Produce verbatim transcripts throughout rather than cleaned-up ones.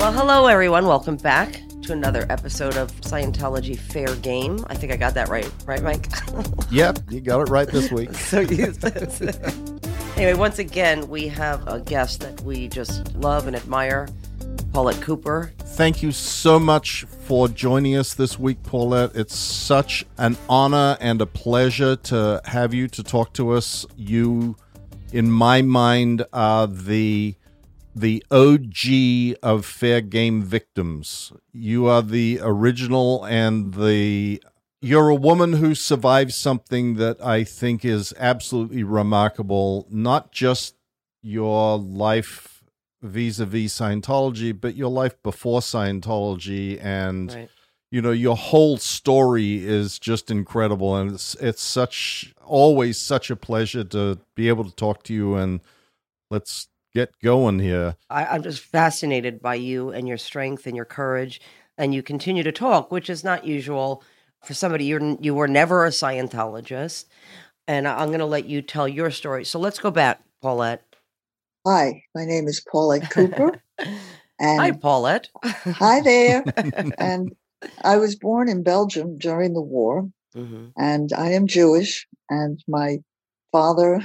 Well, hello, everyone. Welcome back to another episode of Scientology Fair Game. I think I got that right. Right, Mike? Yep, you got it right this week. So used to Anyway, once again, we have a guest that we just love and admire, Paulette Cooper. Thank you so much for joining us this week, Paulette. It's such an honor and a pleasure to have you to talk to us. You, in my mind, are the the O G of fair game victims. You are the original, and the you're a woman who survived something that I think is absolutely remarkable, not just your life vis-a-vis Scientology, but your life before Scientology, and right. you know, your whole story is just incredible, and it's it's such always such a pleasure to be able to talk to you. And let's get going here. I, I'm just fascinated by you and your strength and your courage, and you continue to talk, which is not usual for somebody. You're you were never a Scientologist, and I'm going to let you tell your story. So let's go back, Paulette. Hi, my name is Paulette Cooper. And hi, Paulette. Hi there. And I was born in Belgium during the war, mm-hmm. and I am Jewish, and my father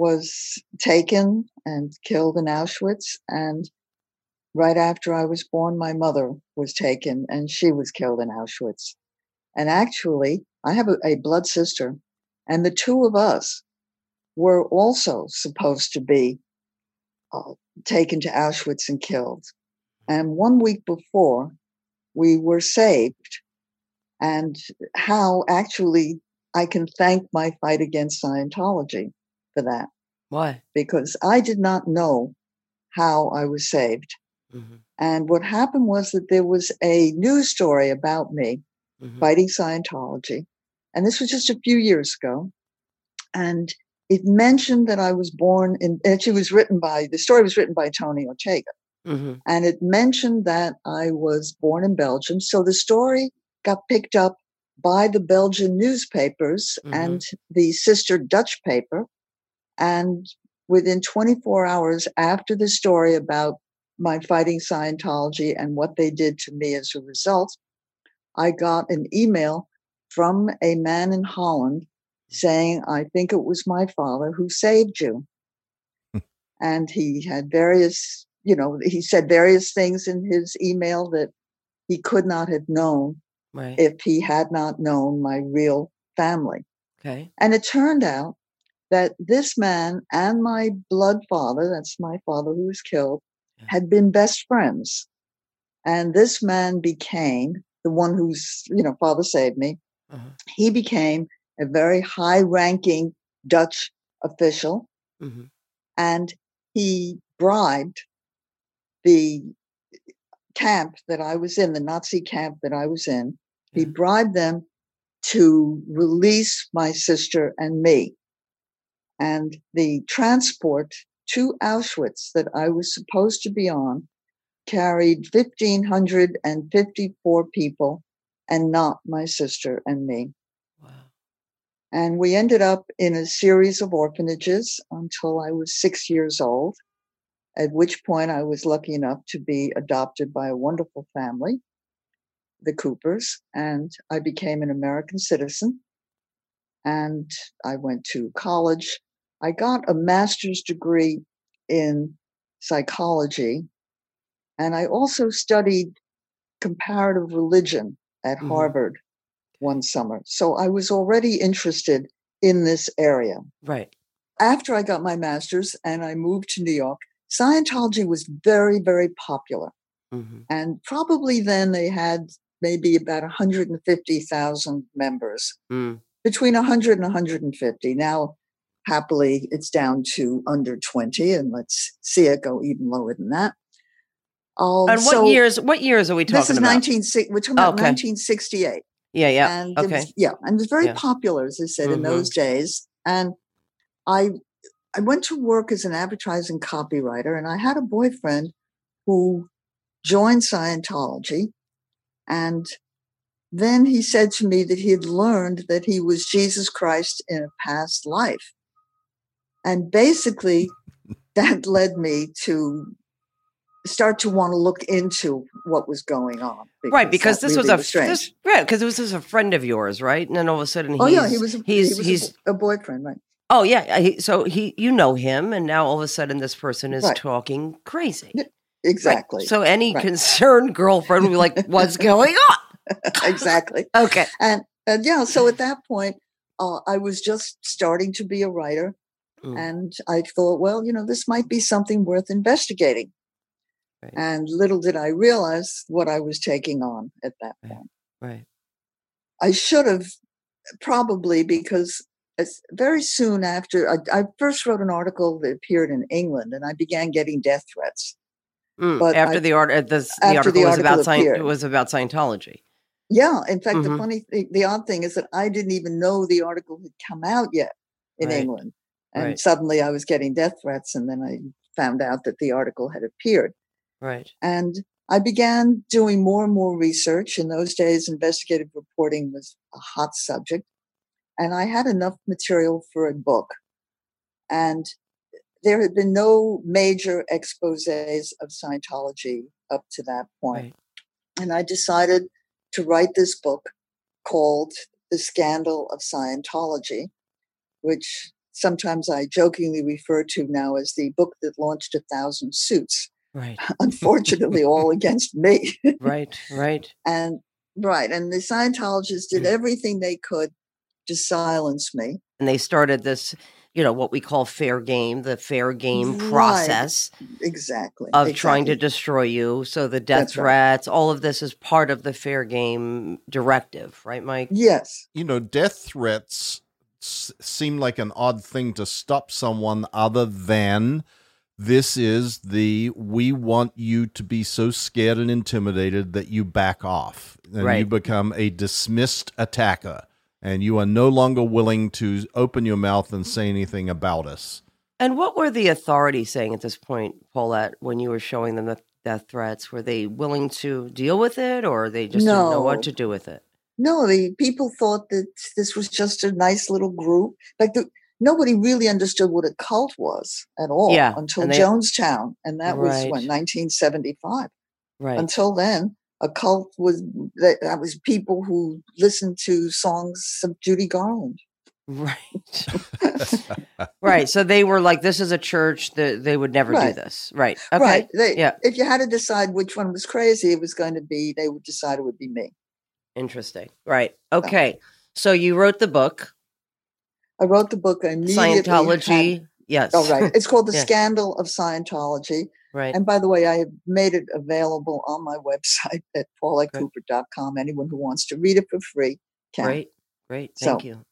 was taken and killed in Auschwitz. And right after I was born, my mother was taken and she was killed in Auschwitz. And actually, I have a, a blood sister, and the two of us were also supposed to be uh, taken to Auschwitz and killed. And one week before, we were saved. And how actually I can thank my fight against Scientology for that. Why? Because I did not know how I was saved. Mm-hmm. And what happened was that there was a news story about me mm-hmm. fighting Scientology. And this was just a few years ago. And it mentioned that I was born in, and it was written by, the story was written by Tony Ortega. Mm-hmm. And it mentioned that I was born in Belgium. So the story got picked up by the Belgian newspapers mm-hmm. and the sister Dutch paper. And within twenty-four hours after the story about my fighting Scientology and what they did to me as a result, I got an email from a man in Holland saying, I think it was my father who saved you. And he had various, you know, he said various things in his email that he could not have known right. if he had not known my real family. Okay. And it turned out that this man and my blood father, that's my father who was killed, yeah. had been best friends. And this man became the one whose, you know, father saved me. Uh-huh. He became a very high-ranking Dutch official. Mm-hmm. And he bribed the camp that I was in, the Nazi camp that I was in. Yeah. He bribed them to release my sister and me. And the transport to Auschwitz that I was supposed to be on carried one thousand five hundred fifty-four people and not my sister and me. Wow. And we ended up in a series of orphanages until I was six years old, at which point I was lucky enough to be adopted by a wonderful family, the Coopers, and I became an American citizen. And I went to college. I got a master's degree in psychology, and I also studied comparative religion at mm-hmm. Harvard one summer. So I was already interested in this area. Right. After I got my master's and I moved to New York, Scientology was very, very popular. Mm-hmm. And probably then they had maybe about one hundred fifty thousand members, mm. between one hundred and one hundred fifty. Now, happily, it's down to under twenty, and let's see it go even lower than that. Um, and what so years? What years are we talking this is about? nineteen, we're talking about okay. nineteen sixty-eight. Yeah, yeah. And okay. Was, yeah, and it was very yeah. popular, as I said, mm-hmm. in those days. And I, I went to work as an advertising copywriter, and I had a boyfriend who joined Scientology, and then he said to me that he had learned that he was Jesus Christ in a past life. And basically, that led me to start to want to look into what was going on. Right, because this really was a was strange. this, right, because this was a friend of yours, right? And then all of a sudden, he's, oh yeah, he was. A, he's he was he's a, a boyfriend, right? Oh yeah, he, so he you know him, and now all of a sudden, this person is Right. talking crazy. Exactly. Right. So any Right. concerned girlfriend will be like, "What's going on?" Exactly. Okay. And and yeah, so at that point, uh, I was just starting to be a writer, Mm. and I thought, well, you know, this might be something worth investigating. Right. And little did I realize what I was taking on at that Right. point. Right. I should have probably, because it's very soon after, I, I first wrote an article that appeared in England, and I began getting death threats. Mm. But After I- the art, uh, this, the after article the was about article Scient- appeared. it was about Scientology. Yeah, in fact, Mhm. the funny, thing, the odd thing is that I didn't even know the article had come out yet in Right. England, and Right. suddenly I was getting death threats, and then I found out that the article had appeared, Right. and I began doing more and more research. In those days, investigative reporting was a hot subject, and I had enough material for a book, and there had been no major exposés of Scientology up to that point. Right. And I decided to write this book called The Scandal of Scientology, which sometimes I jokingly refer to now as the book that launched a thousand suits, Right. unfortunately all against me. Right. Right. And right, and the Scientologists did everything they could to silence me. And they started this, you know, what we call fair game, the fair game Right. process Exactly. of trying to exactly. destroy you. So the death That's right. threats, all of this is part of the fair game directive, right, Mike? Yes. You know, death threats s- seem like an odd thing to stop someone other than this is the we want you to be so scared and intimidated that you back off and Right. you become a dismissed attacker and you are no longer willing to open your mouth and say anything about us. And what were the authorities saying at this point, Paulette, when you were showing them the death threats? Were they willing to deal with it, or they just didn't know what No. to do with it? No, the people thought that this was just a nice little group. Like the, nobody really understood what a cult was at all Yeah, until and they- Jonestown, and that was Right. when nineteen seventy-five. Right. Until then, a cult was that, that was people who listened to songs of Judy Garland. Right. Right. So they were like, this is a church that they would never do Right. this. Right. Okay. Right. They, Yeah. If you had to decide which one was crazy, it was going to be, they would decide it would be me. Interesting. Right. Okay. So you wrote the book, I wrote the book. I immediately had- Scientology. Yes. oh, right. It's called The Yeah. Scandal of Scientology. Right. And by the way, I have made it available on my website at paulette cooper dot com. Anyone who wants to read it for free can. Great. Great. So- Thank you.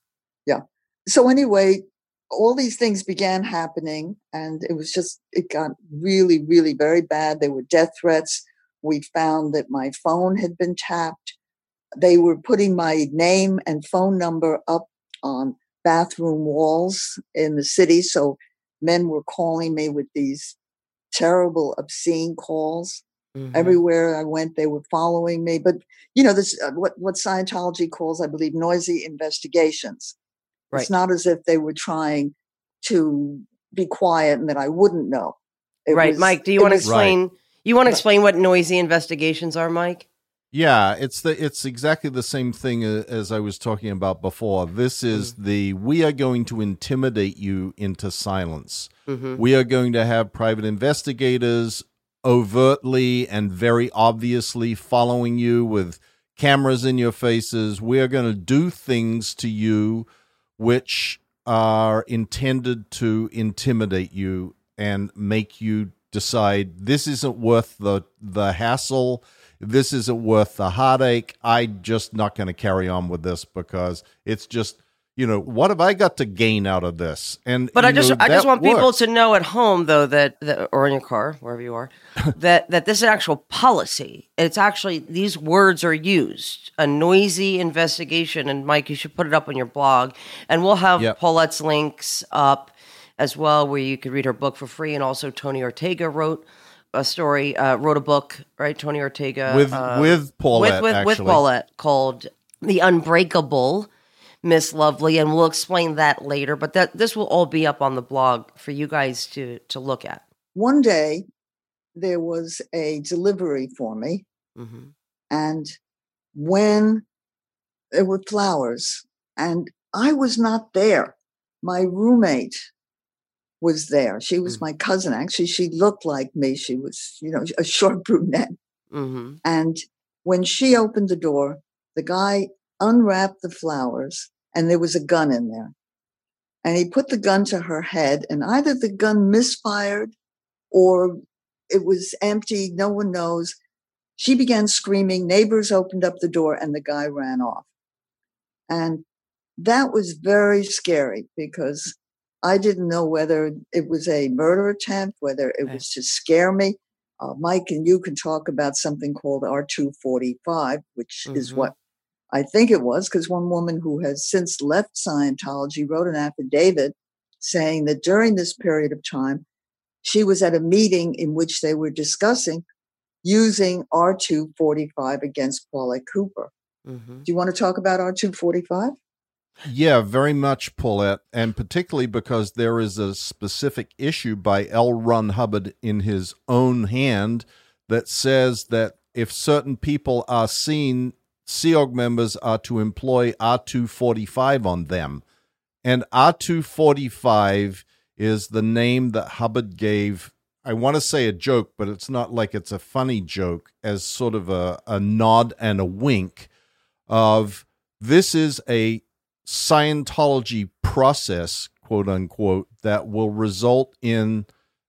So anyway, all these things began happening, and it was just, it got really, really very bad. There were death threats. We found that my phone had been tapped. They were putting my name and phone number up on bathroom walls in the city. So men were calling me with these terrible, obscene calls. Mhm. Everywhere I went, they were following me. But, you know, this uh, what, what Scientology calls, I believe, noisy investigations. Right. It's not as if they were trying to be quiet and that I wouldn't know. It Right. was- Mike, do you it want to was- explain? You want to explain what noisy investigations are, Mike? Yeah, it's the it's exactly the same thing a- as I was talking about before. This is the we are going to intimidate you into silence. Mm-hmm. We are going to have private investigators overtly and very obviously following you with cameras in your faces. We are going to do things to you which are intended to intimidate you and make you decide this isn't worth the the hassle. This isn't worth the heartache. I'm just not going to carry on with this because it's just, you know, what have I got to gain out of this? And But I you just, know, I just that want people works. to know at home, though, that, that or in your car, wherever you are, that that this is actual policy. It's actually these words are used. A noisy investigation, and Mike, you should put it up on your blog, and we'll have Yep. Paulette's links up as well, where you could read her book for free. And also, Tony Ortega wrote a story, uh, wrote a book, right? Tony Ortega with uh, with Paulette with with, with actually. Paulette called "The Unbreakable Miss Lovely," and we'll explain that later. But that this will all be up on the blog for you guys to to look at. One day, there was a delivery for me. Mm-hmm. And when there were flowers, and I was not there, my roommate was there. She was Mm-hmm. my cousin. Actually, she looked like me. She was, you know, a short brunette. Mm-hmm. And when she opened the door, the guy unwrapped the flowers, and there was a gun in there. And he put the gun to her head, and either the gun misfired or it was empty. No one knows. She began screaming. Neighbors opened up the door, and the guy ran off. And that was very scary because I didn't know whether it was a murder attempt, whether it was to scare me. Uh, Mike and you can talk about something called R two forty-five, which Mm-hmm. is what I think it was, because one woman who has since left Scientology wrote an affidavit saying that during this period of time, she was at a meeting in which they were discussing using R two forty-five against Paulette Cooper. Mm-hmm. Do you want to talk about R two forty-five? Yeah, very much, Paulette, and particularly because there is a specific issue by L. Ron Hubbard in his own hand that says that if certain people are seen, Sea Org members are to employ R two forty-five on them. And R two forty-five is the name that Hubbard gave, I want to say a joke, but it's not like it's a funny joke, as sort of a, a nod and a wink of this is a Scientology process, quote unquote, that will result in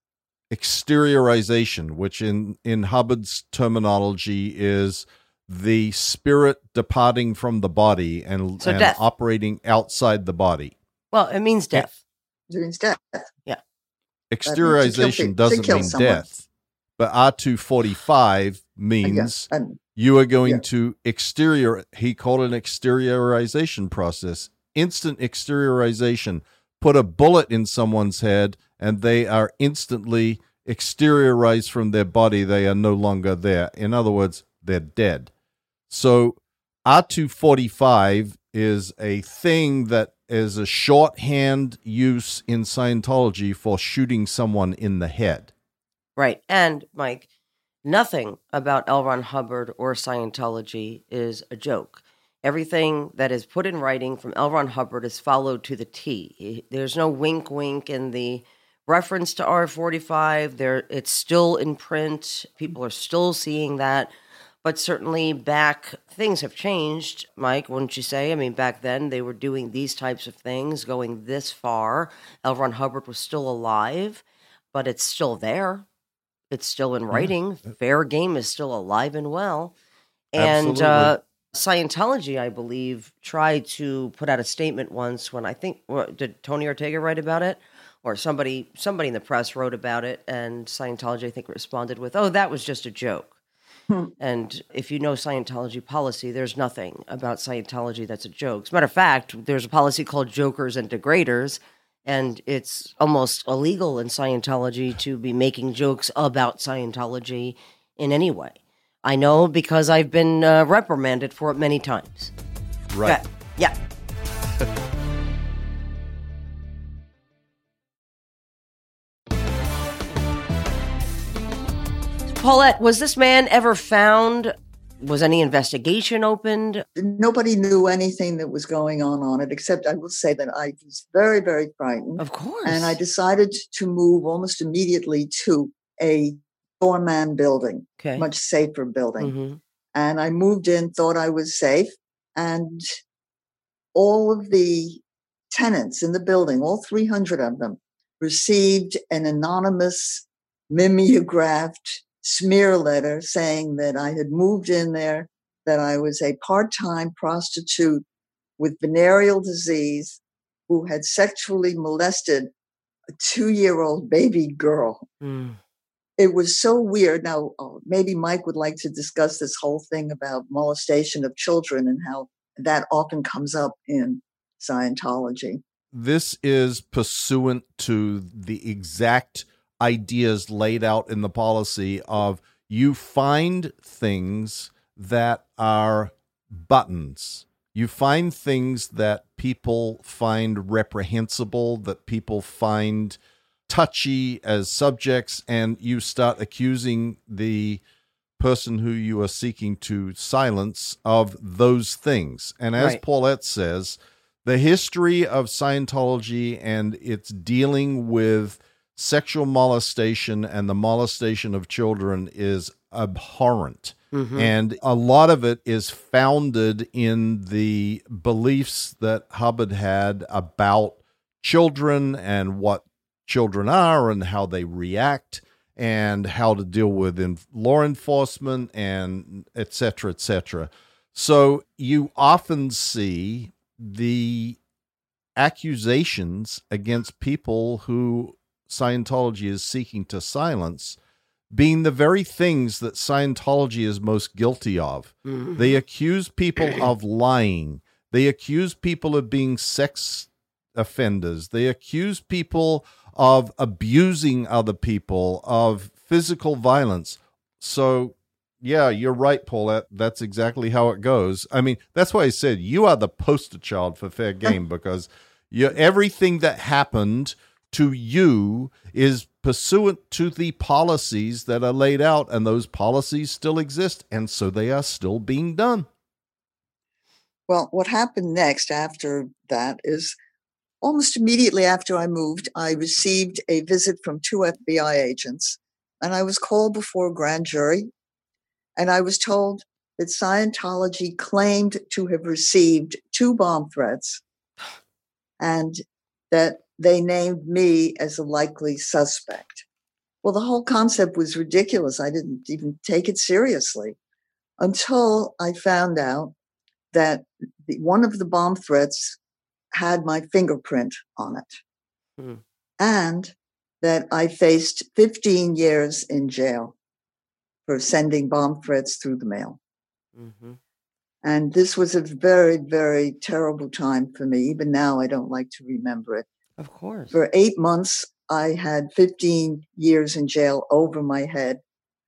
exteriorization, which in, in Hubbard's terminology is the spirit departing from the body and, So and death. operating outside the body. Well, it means death. It means death. Yeah. Exteriorization to doesn't kill mean someone. death, but R two forty-five means Yeah, um, you are going yeah. to exterior, he called it an exteriorization process, instant exteriorization. Put a bullet in someone's head and they are instantly exteriorized from their body. They are no longer there. In other words, they're dead. So R two forty-five is a thing that is a shorthand use in Scientology for shooting someone in the head. Right. And, Mike, nothing about L. Ron Hubbard or Scientology is a joke. Everything that is put in writing from L. Ron Hubbard is followed to the T. There's no wink wink in the reference to R forty-five. There, it's still in print. People are still seeing that. But certainly back, things have changed, Mike, wouldn't you say? I mean, back then they were doing these types of things, going this far. L. Ron Hubbard was still alive, but it's still there. It's still in writing. Yeah. Fair game is still alive and well. And uh, Scientology, I believe, tried to put out a statement once when I think, what, did Tony Ortega write about it? Or somebody somebody in the press wrote about it, and Scientology, I think, responded with, oh, that was just a joke. Hmm. And if you know Scientology policy, there's nothing about Scientology that's a joke. As a matter of fact, there's a policy called jokers and degraders, and it's almost illegal in Scientology to be making jokes about Scientology in any way. I know because I've been uh, reprimanded for it many times. Right. Okay. Yeah. Paulette, was this man ever found? Was any investigation opened? Nobody knew anything that was going on on it, except I will say that I was very, very frightened. Of course. And I decided to move almost immediately to a doorman building, okay. much safer building. Mm-hmm. And I moved in, thought I was safe. And all of the tenants in the building, all three hundred of them, received an anonymous mimeographed smear letter saying that I had moved in there, that I was a part-time prostitute with venereal disease who had sexually molested a two-year-old baby girl. Mm. It was so weird. Now, oh, maybe Mike would like to discuss this whole thing about molestation of children and how that often comes up in Scientology. This is pursuant to the exact ideas laid out in the policy of you find things that are buttons. You find things that people find reprehensible, that people find touchy as subjects, and you start accusing the person who you are seeking to silence of those things. And as Right. Paulette says, the history of Scientology and its dealing with sexual molestation and the molestation of children is abhorrent. Mm-hmm. And a lot of it is founded in the beliefs that Hubbard had about children and what children are and how they react and how to deal with in law enforcement and et cetera, et cetera. So you often see the accusations against people who Scientology is seeking to silence being the very things that Scientology is most guilty of. Mm-hmm. They accuse people of lying. They accuse people of being sex offenders. They accuse people of abusing other people, of physical violence. So, yeah, you're right, Paulette. That's exactly how it goes. I mean, that's why I said you are the poster child for fair game, because you everything that happened to you is pursuant to the policies that are laid out, and those policies still exist, and so they are still being done. Well, what happened next after that is almost immediately after I moved, I received a visit from two F B I agents, and I was called before a grand jury, and I was told that Scientology claimed to have received two bomb threats and that they named me as a likely suspect. Well, the whole concept was ridiculous. I didn't even take it seriously until I found out that the, one of the bomb threats had my fingerprint on it, Hmm. and that I faced fifteen years in jail for sending bomb threats through the mail. Mm-hmm. And this was a very, very terrible time for me. Even now, I don't like to remember it. Of course. For eight months, I had fifteen years in jail over my head.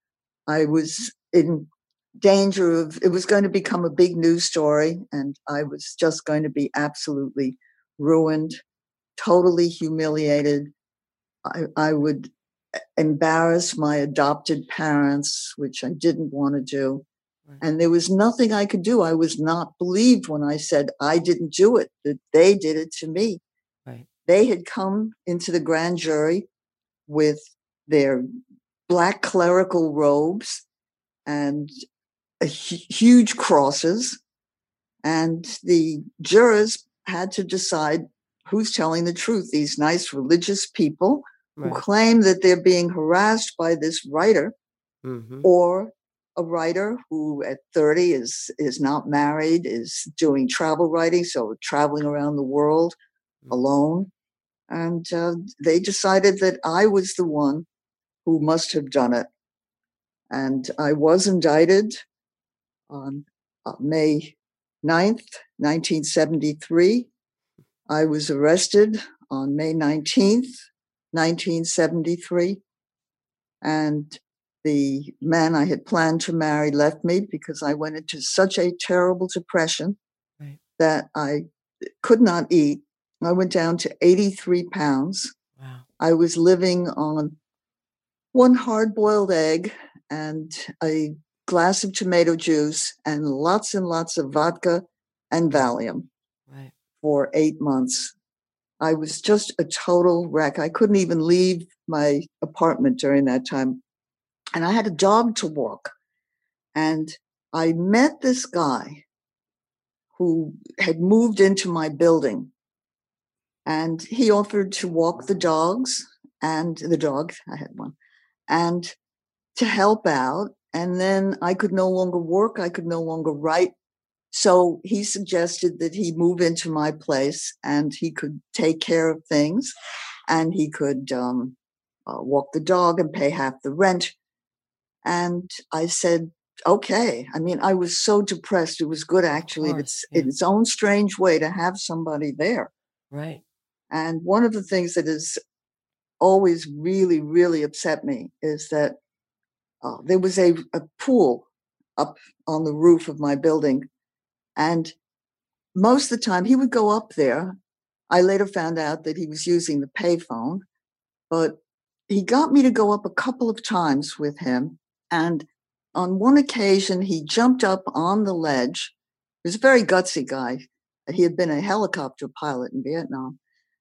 I was in danger of, it was going to become a big news story, and I was just going to be absolutely ruined, totally humiliated. I, I would embarrass my adopted parents, which I didn't want to do. Right. And there was nothing I could do. I was not believed when I said I didn't do it, that they did it to me. Right. They had come into the grand jury with their black clerical robes and a hu- huge crosses, and the jurors had to decide who's telling the truth. These nice religious people Right. who claim that they're being harassed by this writer, Mm-hmm. or a writer who at thirty is is not married, is doing travel writing, so traveling around the world mm-hmm. alone. And uh, they decided that I was the one who must have done it. And I was indicted on uh, May ninth, nineteen seventy-three. I was arrested on May nineteenth, nineteen seventy-three. And the man I had planned to marry left me because I went into such a terrible depression right. that I could not eat. I went down to eighty-three pounds. Wow. I was living on one hard-boiled egg and a glass of tomato juice and lots and lots of vodka and Valium right. for eight months. I was just a total wreck. I couldn't even leave my apartment during that time. And I had a dog to walk. And I met this guy who had moved into my building. And he offered to walk the dogs and the dog, I had one, and to help out. And then I could no longer work. I could no longer write. So he suggested that he move into my place and he could take care of things and he could um, uh, walk the dog and pay half the rent. And I said, okay. I mean, I was so depressed. It was good, actually. Course, it's yeah. in its own strange way to have somebody there. Right. And one of the things that has always really, really upset me is that uh, there was a, a pool up on the roof of my building. And most of the time he would go up there. I later found out that he was using the payphone. but he got me to go up a couple of times with him. And on one occasion, he jumped up on the ledge. He was a very gutsy guy. He had been a helicopter pilot in Vietnam.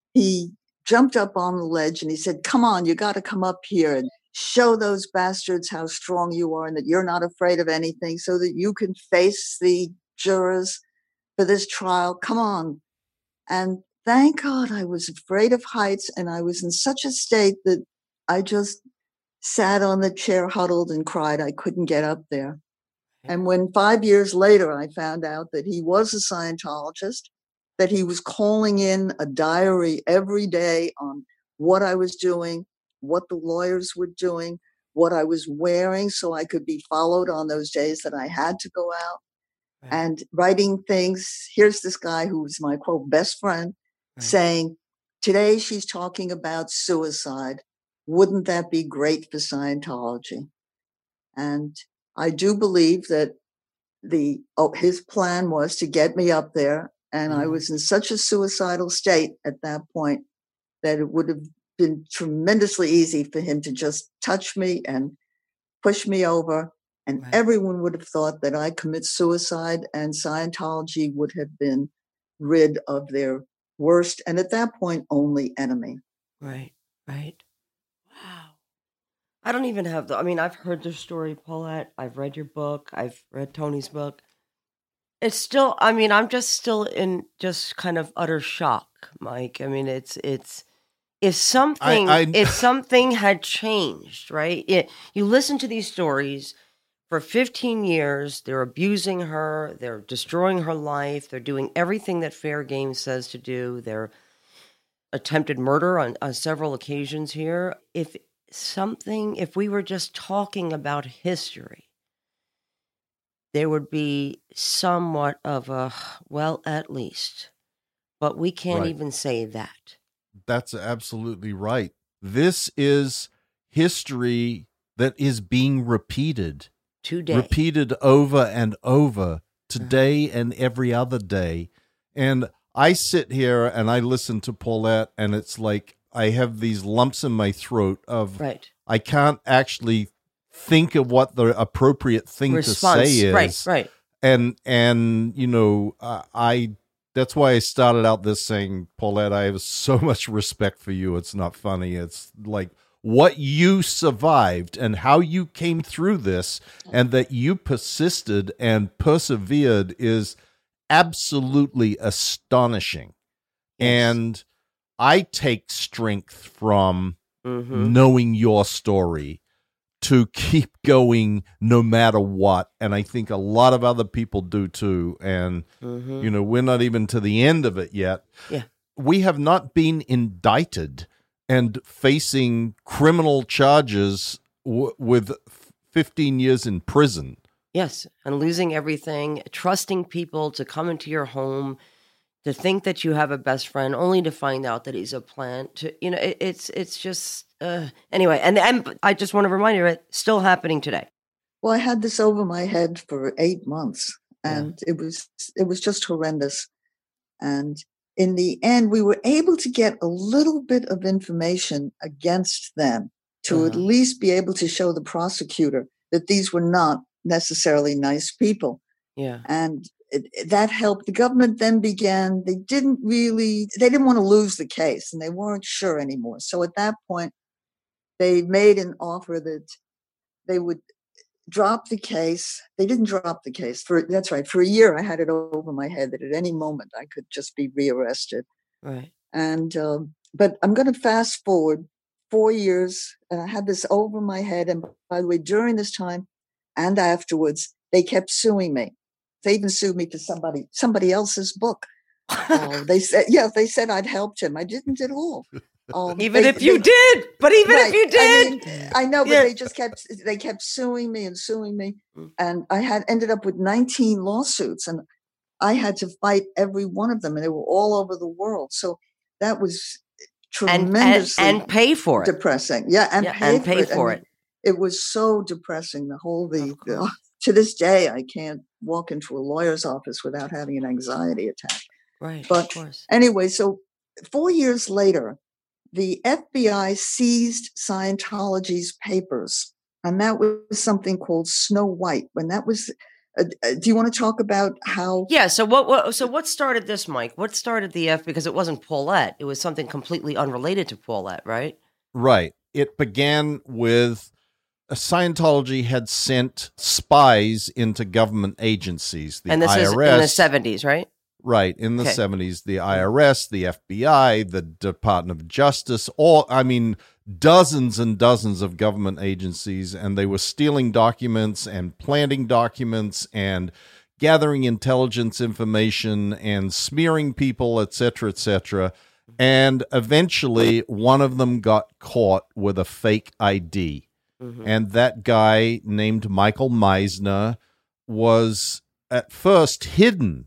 He jumped up on the ledge and he said, come on, you got to come up here and show those bastards how strong you are and that you're not afraid of anything so that you can face the jurors for this trial. Come on. And thank God I was afraid of heights, and I was in such a state that I just sat on the chair, huddled, and cried. I couldn't get up there. And when five years later, I found out that he was a Scientologist, that he was calling in a diary every day on what I was doing, what the lawyers were doing, what I was wearing so I could be followed on those days that I had to go out, right. And writing things. Here's this guy who was my, quote, best friend, right. saying, today she's talking about suicide. Wouldn't that be great for Scientology? And I do believe that the oh, his plan was to get me up there. And mm-hmm. I was in such a suicidal state at that point that it would have been tremendously easy for him to just touch me and push me over. And right. everyone would have thought that I commit suicide, and Scientology would have been rid of their worst, and at that point, only enemy. Right, right. Wow. I don't even have the, I mean, I've heard the story, Paulette. I've read your book. I've read Tony's book. It's still, I mean, I'm just still in just kind of utter shock, Mike. I mean, it's, it's, if something, I, I... if something had changed, right? It, you listen to these stories for fifteen years, they're abusing her, they're destroying her life, they're doing everything that fair game says to do. They're attempted murder on, on several occasions here. If something, if we were just talking about history, there would be somewhat of a, well, at least. But we can't right. even say that. That's absolutely right. This is history that is being repeated. Today. Repeated over and over, today uh-huh. and every other day. And I sit here and I listen to Paulette, and it's like I have these lumps in my throat of right. I can't actually think of what the appropriate thing Response. to say is. Right, right. And, and you know, uh, I that's why I started out this saying, Paulette, I have so much respect for you. It's not funny. It's like what you survived and how you came through this, and that you persisted and persevered is absolutely astonishing. Yes. And I take strength from mm-hmm. knowing your story to keep going no matter what. And I think a lot of other people do too. And, mm-hmm. you know, we're not even to the end of it yet. Yeah. We have not been indicted and facing criminal charges w- with fifteen years in prison. Yes, and losing everything, trusting people to come into your home, to think that you have a best friend, only to find out that he's a plant. To, you know, it, it's it's just uh, anyway. And and I just want to remind you, it's still happening today. Well, I had this over my head for eight months, and yeah. it was it was just horrendous. And in the end, we were able to get a little bit of information against them to uh-huh. at least be able to show the prosecutor that these were not necessarily nice people. Yeah. And it, that helped. The government then began, they didn't really, they didn't want to lose the case, and they weren't sure anymore. So at that point, they made an offer that they would drop the case. They didn't drop the case. For that's right. For a year, I had it over my head that at any moment I could just be rearrested. Right. And um, but I'm going to fast forward four years, and I had this over my head. And by the way, during this time and afterwards, they kept suing me. They even sued me for somebody somebody else's book. uh, they said, yeah, they said I'd helped him. I didn't at all. Um, even they, if you they, did, but even right, if you did, I, mean, I know, but yeah. they just kept they kept suing me and suing me, and I had ended up with nineteen lawsuits, and I had to fight every one of them, and they were all over the world. So that was tremendously and, and, and pay for it, depressing. Yeah, and yeah, pay and for pay it. for I mean, it. It was so depressing. The whole the, the to this day, I can't walk into a lawyer's office without having an anxiety attack. Right, but of course. Anyway, so four years later, the F B I seized Scientology's papers, and that was something called Snow White. When that was, uh, uh, do you want to talk about how? Yeah. So what, what? So what started this, Mike? What started the F? Because it wasn't Paulette. It was something completely unrelated to Paulette, right? Right. It began with uh, Scientology had sent spies into government agencies. The and this I R S, is in the seventies, right? Right, in the Okay. seventies, the I R S, the F B I, the Department of Justice, all, I mean, dozens and dozens of government agencies, and they were stealing documents and planting documents and gathering intelligence information and smearing people, et cetera, et cetera. And eventually, one of them got caught with a fake I D. Mm-hmm. And that guy named Michael Meisner was at first hidden.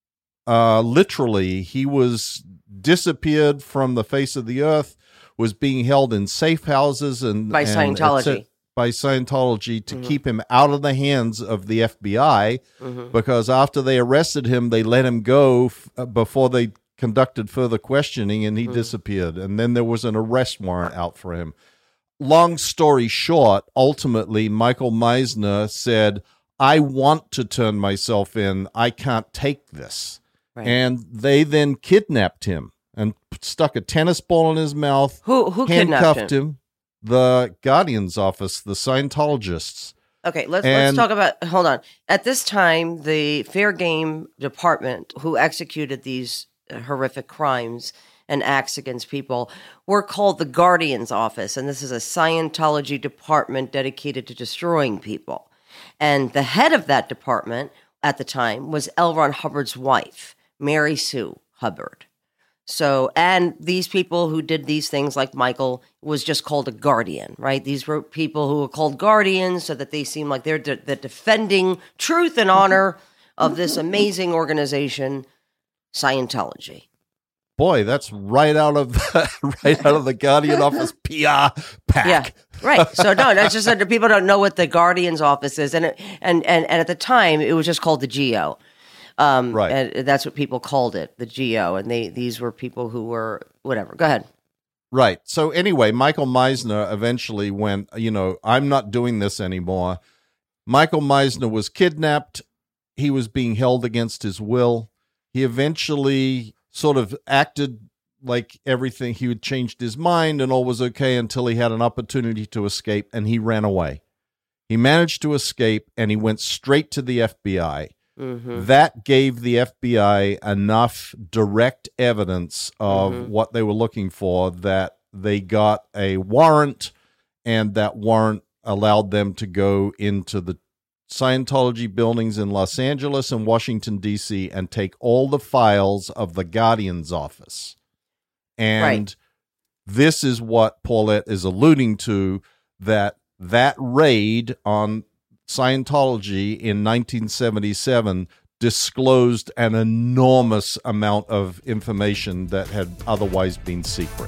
Uh, literally, he was disappeared from the face of the earth, was being held in safe houses and By and Scientology. by Scientology to Mhm. keep him out of the hands of the F B I, Mhm. because after they arrested him, they let him go f- uh, before they conducted further questioning, and he Mhm. disappeared. And then there was an arrest warrant out for him. Long story short, ultimately, Michael Meisner said, I want to turn myself in. I can't take this. Right. And they then kidnapped him and stuck a tennis ball in his mouth, Who who kidnapped handcuffed him? him. The Guardian's office, the Scientologists. Okay, let's And- let's talk about. Hold on. At this time, the Fair Game Department, who executed these uh, horrific crimes and acts against people, were called the Guardian's Office, and this is a Scientology department dedicated to destroying people. And the head of that department at the time was L. Ron Hubbard's wife, Mary Sue Hubbard. So, and these people who did these things, like Michael, was just called a guardian, right? These were people who were called guardians so that they seem like they're de- the defending truth and honor of this amazing organization, Scientology. Boy, that's right out of the, right out of the Guardian office P R pack. Yeah, right. So no, that's just that people don't know what the Guardian's office is, and it, and and and at the time it was just called the G O. Um, Right. And that's what people called it, the G O. And they these were people who were whatever. Go ahead. Right. So anyway, Michael Meisner eventually went, you know, I'm not doing this anymore. Michael Meisner was kidnapped. He was being held against his will. He eventually sort of acted like everything, he had changed his mind and all was okay until he had an opportunity to escape, and he ran away. He managed to escape, and he went straight to the F B I. Mm-hmm. That gave the F B I enough direct evidence of Mhm. what they were looking for that they got a warrant, and that warrant allowed them to go into the Scientology buildings in Los Angeles and Washington, D C, and take all the files of the Guardian's office. And Right. this is what Paulette is alluding to, that that raid on Scientology in nineteen seventy-seven disclosed an enormous amount of information that had otherwise been secret.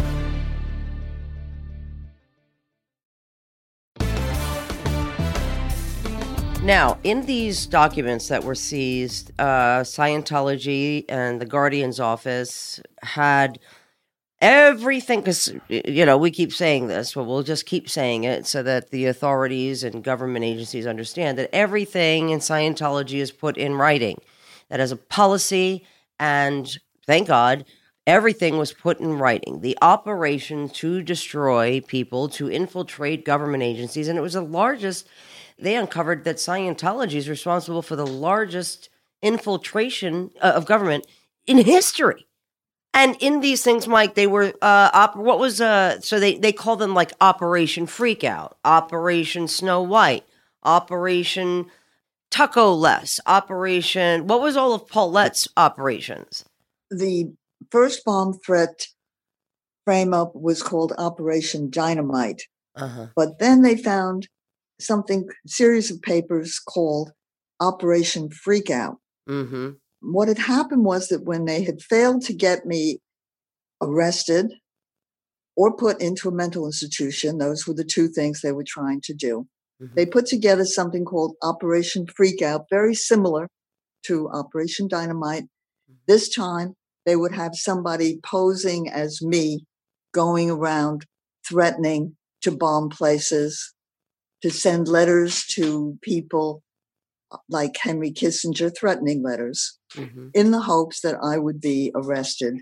Now, in these documents that were seized, uh, Scientology and the Guardian's office had everything, because, you know, we keep saying this, but we'll just keep saying it so that the authorities and government agencies understand that everything in Scientology is put in writing. That as a policy, and thank God, everything was put in writing. The operation to destroy people, to infiltrate government agencies, and it was the largest. They uncovered that Scientology is responsible for the largest infiltration uh, of government in history. And in these things, Mike, they were, uh, op- what was, uh, so they, they call them like Operation Freakout, Operation Snow White, Operation Tucko Less, Operation, what was all of Paulette's operations? The first bomb threat frame up was called Operation Dynamite. Uh-huh. But then they found something, series of papers called Operation Freakout. Mm-hmm. What had happened was that when they had failed to get me arrested or put into a mental institution, those were the two things they were trying to do. Mm-hmm. They put together something called Operation Freakout, very similar to Operation Dynamite. This time, they would have somebody posing as me going around threatening to bomb places, to send letters to people like Henry Kissinger, threatening letters, mm-hmm. in the hopes that I would be arrested.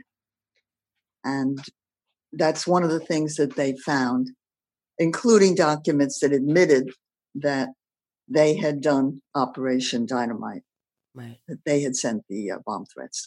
And that's one of the things that they found, including documents that admitted that they had done Operation Dynamite, right. that they had sent the uh, bomb threats.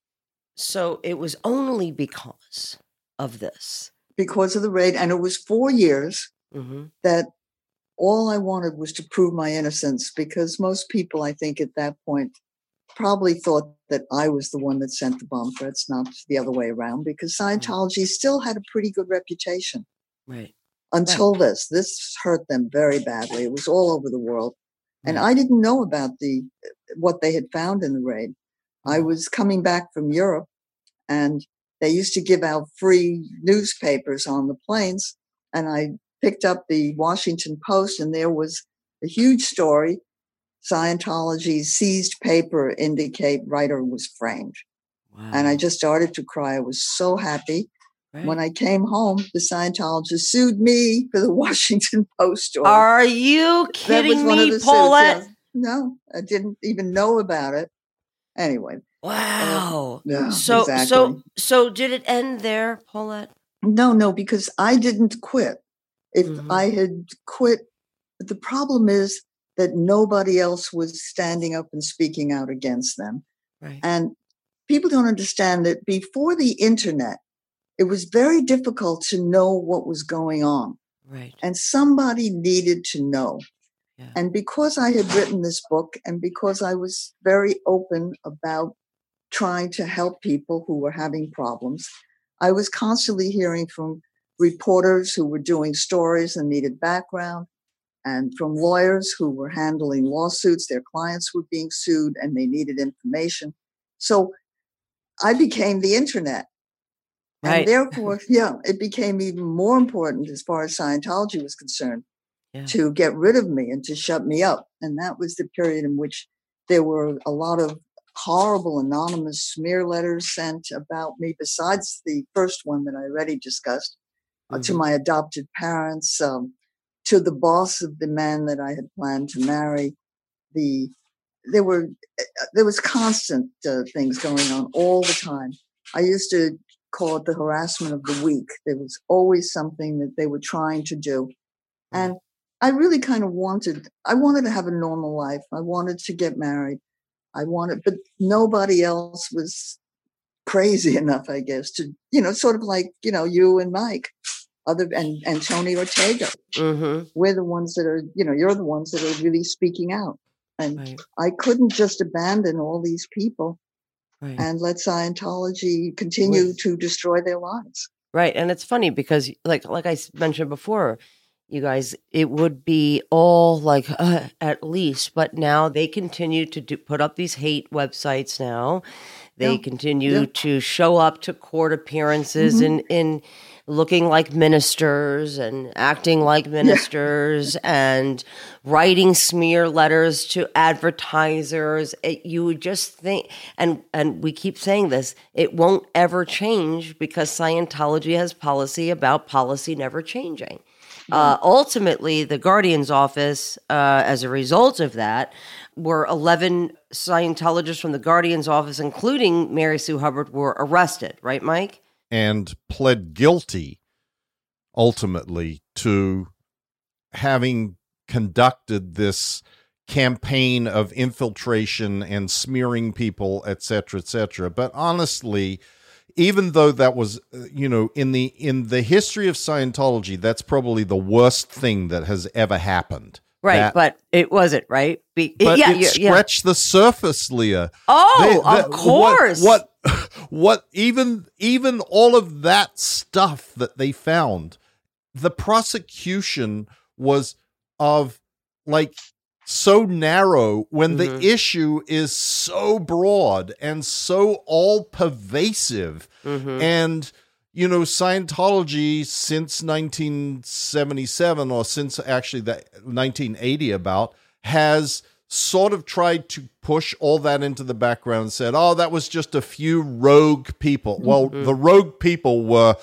So it was only because of this. Because of the raid. And it was four years mm-hmm. that all I wanted was to prove my innocence, because most people, I think, at that point probably thought that I was the one that sent the bomb threats, not the other way around, because Scientology right. still had a pretty good reputation. Right. Until right. this. This hurt them very badly. It was all over the world. Right. And I didn't know about the what they had found in the raid. Right. I was coming back from Europe, and they used to give out free newspapers on the planes, and I picked up the Washington Post, and there was a huge story. Scientology's seized paper indicate writer was framed. Wow. And I just started to cry. I was so happy. Right. When I came home, the Scientologist sued me for the Washington Post story. Are you kidding me, Paulette? Suits, yes. No, I didn't even know about it. Anyway. Wow. Uh, yeah, so, exactly. so, so did it end there, Paulette? No, no, because I didn't quit. If mm-hmm. I had quit, the problem is that nobody else was standing up and speaking out against them. Right. And people don't understand that before the internet, it was very difficult to know what was going on. Right. And somebody needed to know. Yeah. And because I had written this book, and because I was very open about trying to help people who were having problems, I was constantly hearing from reporters who were doing stories and needed background, and from lawyers who were handling lawsuits. Their clients were being sued and they needed information. So I became the internet. Right. And therefore, yeah, it became even more important as far as Scientology was concerned yeah. to get rid of me and to shut me up. And that was the period in which there were a lot of horrible anonymous smear letters sent about me, besides the first one that I already discussed, mm-hmm. uh, to my adopted parents, um, to the boss of the man that I had planned to marry. The there were there was constant uh, things going on all the time. I used to call it the harassment of the week. There was always something that they were trying to do, and I really kind of wanted. I wanted to have a normal life. I wanted to get married. I wanted, but nobody else was crazy enough, I guess, to you know, sort of like you know, you and Mike. Other and, and Tony Ortega, mm-hmm. we're the ones that are, you know, you're the ones that are really speaking out. And right. I couldn't just abandon all these people right. and let Scientology continue With, to destroy their lives. Right. And it's funny because like, like I mentioned before, you guys, it would be all like, uh, at least, but now they continue to do, put up these hate websites now. They yeah. continue yeah. to show up to court appearances mm-hmm. in, in, looking like ministers and acting like ministers yeah. and writing smear letters to advertisers. It, you would just think, and, and we keep saying this, it won't ever change because Scientology has policy about policy never changing. Yeah. Uh, ultimately, the Guardian's office, uh, as a result of that, were eleven Scientologists from the Guardian's office, including Mary Sue Hubbard, were arrested. Right, Mike? And pled guilty, ultimately, to having conducted this campaign of infiltration and smearing people, et cetera, et cetera. But honestly, even though that was, you know, in the in the history of Scientology, that's probably the worst thing that has ever happened. Right, that, but it wasn't, right? Be, but yeah, it yeah, scratched yeah. the surface, Leah. Oh, they, they, of course. What, what, what, even, even all of that stuff that they found, the prosecution was of like so narrow when mm-hmm. the issue is so broad and so all pervasive. Mm-hmm. And, you know, Scientology since nineteen seventy-seven, or since actually the nineteen eighty about, has sort of tried to push all that into the background and said, oh, that was just a few rogue people. Well, mm-hmm. the rogue people were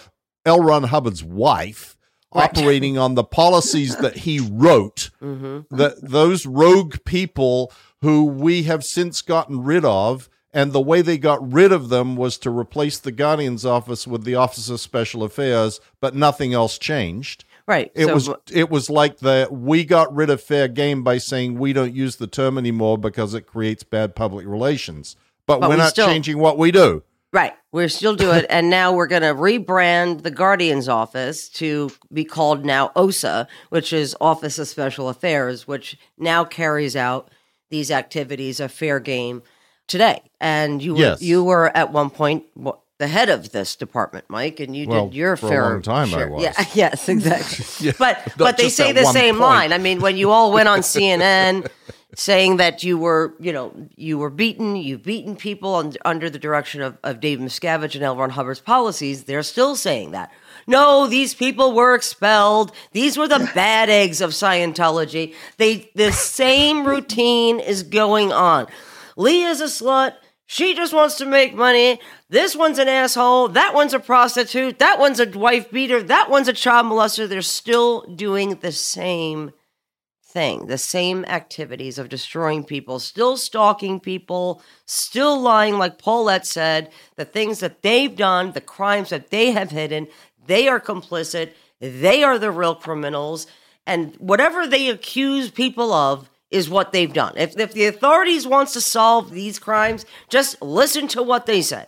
L. Ron Hubbard's wife, right. operating on the policies that he wrote, mm-hmm. that those rogue people who we have since gotten rid of, and the way they got rid of them was to replace the Guardian's office with the Office of Special Affairs, but nothing else changed. Right. It so, was it was like the we got rid of fair game by saying we don't use the term anymore because it creates bad public relations. But, but we're we not still, changing what we do. Right. We're still doing it. And now we're going to rebrand the Guardian's office to be called now O S A, which is Office of Special Affairs, which now carries out these activities of fair game today. And you yes. were, you were at one point the head of this department, Mike, and you well, did your for fair a long time share. I was. Yeah, yes, exactly. yeah, but but they say the same point. line. I mean, when you all went on C N N saying that you were, you know, you were beaten, you've beaten people on, under the direction of, of David Miscavige and L. Ron Hubbard's policies, they're still saying that. No, these people were expelled. These were the bad eggs of Scientology. They the same routine is going on. Leah's a slut. She just wants to make money. This one's an asshole. That one's a prostitute. That one's a wife beater. That one's a child molester. They're still doing the same thing, the same activities of destroying people, still stalking people, still lying, like Paulette said, the things that they've done, the crimes that they have hidden. They are complicit. They are the real criminals. And whatever they accuse people of is what they've done. If, if the authorities wants to solve these crimes, just listen to what they say.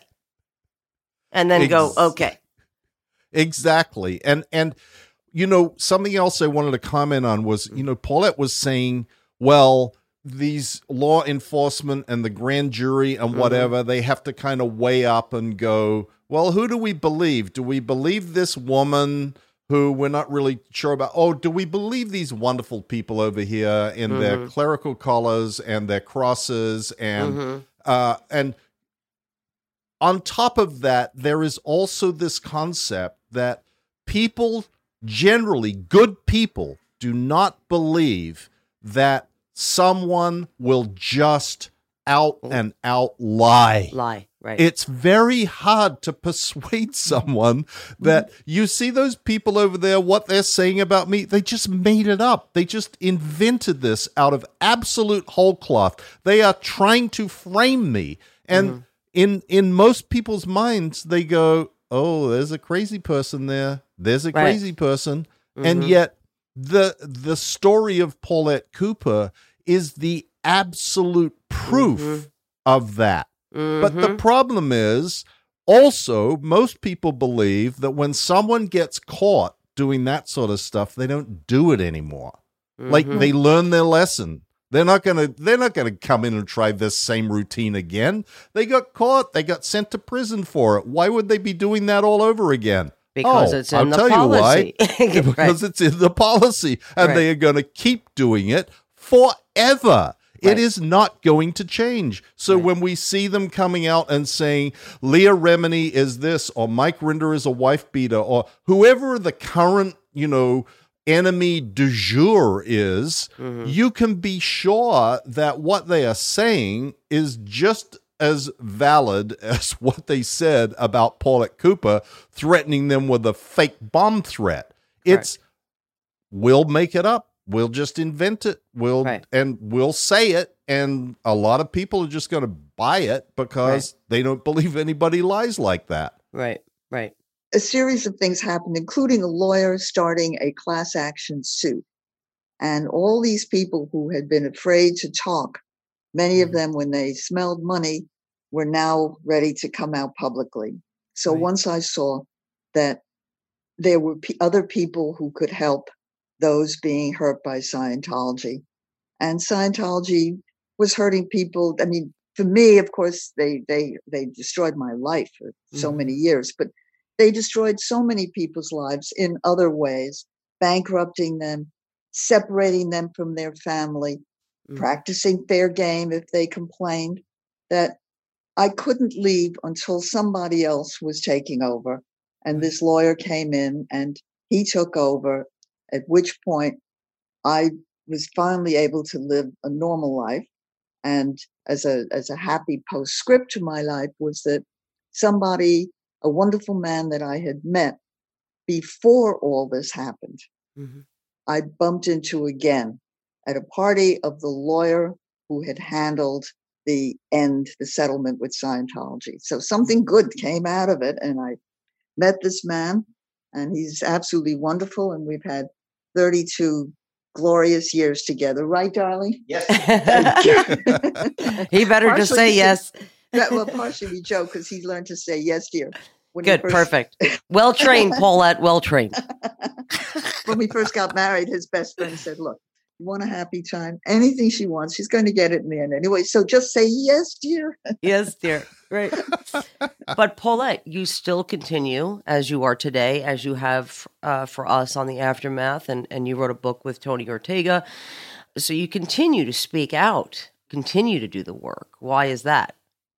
And then Ex- go, okay. Exactly. And, and, you know, something else I wanted to comment on was, you know, Paulette was saying, well, these law enforcement and the grand jury and whatever, mm-hmm. they have to kind of weigh up and go, well, who do we believe? Do we believe this woman who we're not really sure about? Oh, do we believe these wonderful people over here in mm-hmm. their clerical collars and their crosses? And, mm-hmm. uh, and on top of that, there is also this concept that people, generally good people, do not believe that someone will just out and out lie. Lie, right. It's very hard to persuade someone that you see those people over there, what they're saying about me, they just made it up. They just invented this out of absolute whole cloth. They are trying to frame me. And mm-hmm. in, in most people's minds, they go, oh, there's a crazy person there. There's a right. crazy person. Mm-hmm. And yet the the story of Paulette Cooper is the absolute proof mm-hmm. of that. Mm-hmm. But the problem is also most people believe that when someone gets caught doing that sort of stuff, they don't do it anymore. Mm-hmm. Like they learn their lesson. They're not going to they're not going to come in and try this same routine again. They got caught, they got sent to prison for it. Why would they be doing that all over again? Because oh, it's in I'll the tell policy. You why. Because right. it's in the policy. And right. they are going to keep doing it forever. Right. It is not going to change. So right. when we see them coming out and saying Leah Remini is this, or Mike Rinder is a wife beater, or whoever the current, you know, enemy du jour is, mm-hmm. you can be sure that what they are saying is just as valid as what they said about Paulette Cooper threatening them with a fake bomb threat. It's, right. we'll make it up. We'll just invent it. We'll right. and we'll say it. And a lot of people are just going to buy it because right. they don't believe anybody lies like that. Right, right. A series of things happened, including a lawyer starting a class action suit. And all these people who had been afraid to talk, many of them, when they smelled money, were now ready to come out publicly. So right. once I saw that there were p- other people who could help those being hurt by Scientology, and Scientology was hurting people. I mean, for me, of course, they they they destroyed my life for mm-hmm. so many years, but they destroyed so many people's lives in other ways, bankrupting them, separating them from their family, mm-hmm. practicing fair game if they complained, that I couldn't leave until somebody else was taking over. And this lawyer came in and he took over, at which point I was finally able to live a normal life. And as a as a happy postscript to my life was that somebody, a wonderful man that I had met, before all this happened, Mm-hmm. I bumped into again at a party of the lawyer who had handled the end, the settlement with Scientology. So something good came out of it. And I met this man, and he's absolutely wonderful. And we've had thirty-two glorious years together. Right, darling? Yes. He better Partially just say yes. That, well, partially we joke because he learned to say yes, dear. When he Good, first- perfect. Well trained, Paulette, well trained. When we first got married, his best friend said, look, you want a happy time? Anything she wants, she's going to get it in the end anyway. So just say yes, dear. Yes, dear. Right. But Paulette, you still continue as you are today, as you have uh, for us on the Aftermath, and, and you wrote a book with Tony Ortega. So you continue to speak out, continue to do the work. Why is that?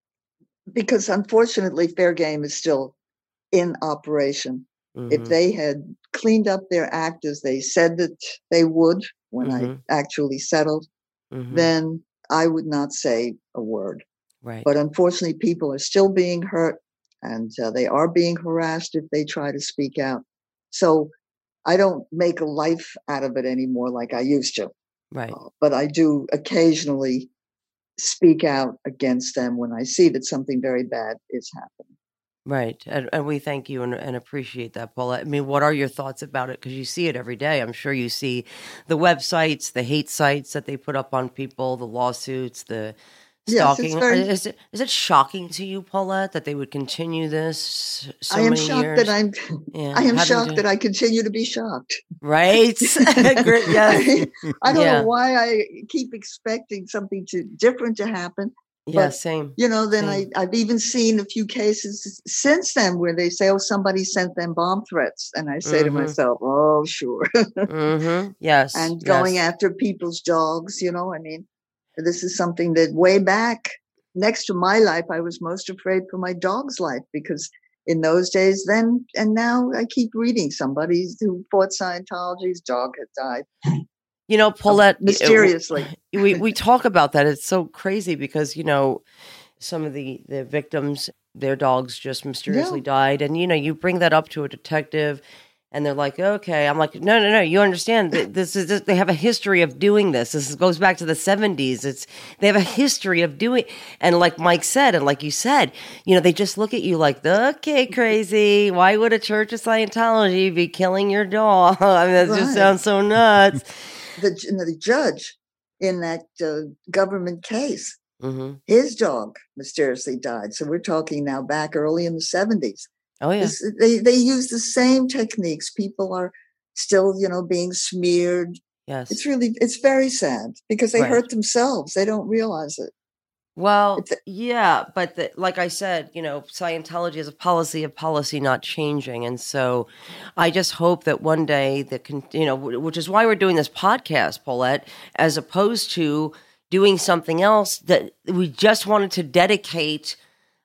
Because unfortunately, Fair Game is still in operation. Mm-hmm. If they had cleaned up their act as they said that they would when Mhm. I actually settled, Mhm. then I would not say a word. Right. But unfortunately, people are still being hurt, and uh, they are being harassed if they try to speak out. So I don't make a life out of it anymore like I used to. Right. Uh, but I do occasionally speak out against them when I see that something very bad is happening. Right. And, and we thank you and, and appreciate that, Paula. I mean, what are your thoughts about it? Because you see it every day. I'm sure you see the websites, the hate sites that they put up on people, the lawsuits, the Yes, it's stalking. very- Is it is it shocking to you, Paulette, that they would continue this so I am many shocked years? that I'm. Yeah, I am having shocked to- that I continue to be shocked. Right? Great, yes. I don't Yeah. know why I keep expecting something to different to happen. Yeah, But- same. You know, then I, Same. I've even seen a few cases since then where they say, oh, somebody sent them bomb threats. And I say Mhm. to myself, oh, sure. Mm-hmm. Yes. and going yes. after people's dogs, you know, I mean, this is something that way back next to my life, I was most afraid for my dog's life because in those days then and now I keep reading somebody who fought Scientology's dog had died. You know, Paulette, mysteriously. we we talk about that. It's so crazy because, you know, some of the, the victims, their dogs just mysteriously Yeah. died. And, you know, you bring that up to a detective and they're like, okay. I'm like, no, no, no. You understand that this is, they have a history of doing this. This goes back to the seventies. It's, they have a history of doing, and like Mike said, and like you said, you know, they just look at you like, okay, crazy. Why would a Church of Scientology be killing your dog? I mean, that just Right. sounds so nuts. The, the judge in that uh, government case, hmm his dog mysteriously died. So we're talking now back early in the seventies. Oh, yeah. This, they they use the same techniques. People are still, you know, being smeared. Yes. It's really, it's very sad because they Right. hurt themselves. They don't realize it. Well, It's- yeah, but the, like I said, you know, Scientology is a policy of policy not changing. And so I just hope that one day that can, you know, which is why we're doing this podcast, Paulette, as opposed to doing something else, that we just wanted to dedicate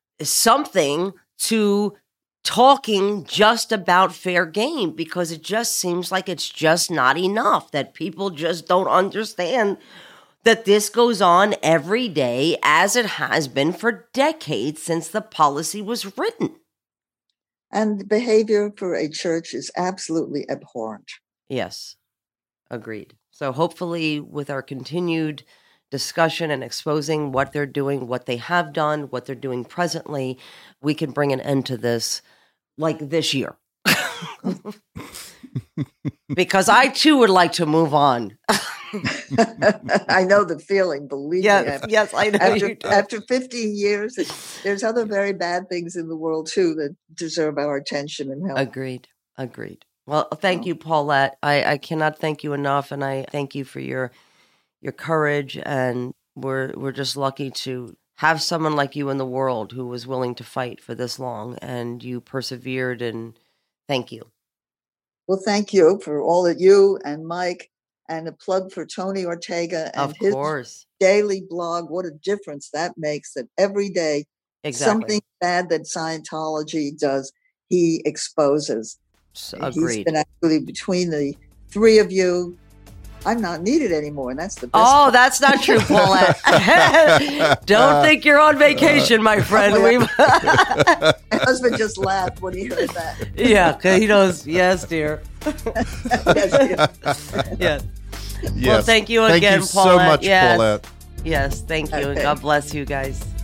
something to talking just about fair game, because it just seems like it's just not enough, that people just don't understand that this goes on every day as it has been for decades since the policy was written. And the behavior for a church is absolutely abhorrent. Yes, agreed. So hopefully with our continued discussion and exposing what they're doing, what they have done, what they're doing presently, we can bring an end to this like this year. Because I too would like to move on. I know the feeling, believe me. Yes, After, yes, I know you after, do. after fifteen years, there's other very bad things in the world too that deserve our attention and help. Agreed. Agreed. Well, thank Oh. you, Paulette. I, I cannot thank you enough, and I thank you for your your courage. And we're we're just lucky to have someone like you in the world who was willing to fight for this long, and you persevered. And thank you. Well, thank you for all that you and Mike, and a plug for Tony Ortega and Of his course, daily blog. What a difference that makes, that every day exactly. something bad that Scientology does, he exposes. S- He's Agreed. been actually, between the three of you, I'm not needed anymore, and that's the best. Oh, part. that's not true, Paulette. Don't think you're on vacation, my friend. We've husband just laughed when he heard that. Yeah, because he knows. Yes, dear. Yes, dear. Yeah. Yes. Well, thank you Thank again, you Paulette. so much, Yes. Paulette. Yes, thank you. And Okay. God bless you guys.